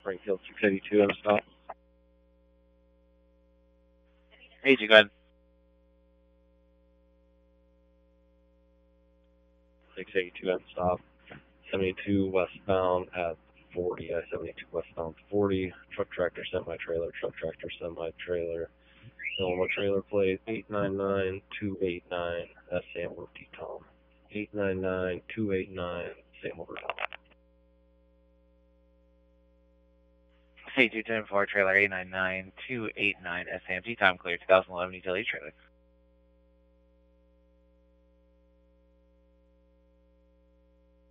Springfield 682 and stop. Hey, you go ahead. 682 and stop. 72 westbound at 40. I-72 westbound 40. Truck tractor semi-trailer. Truck tractor semi-trailer. Illinois trailer plate 899-289. That's Sam over T-Tom. 899-289. Sam over Tom. Hey, 210 trailer 899-289 SAMT, time clear, 2011 utility trailer.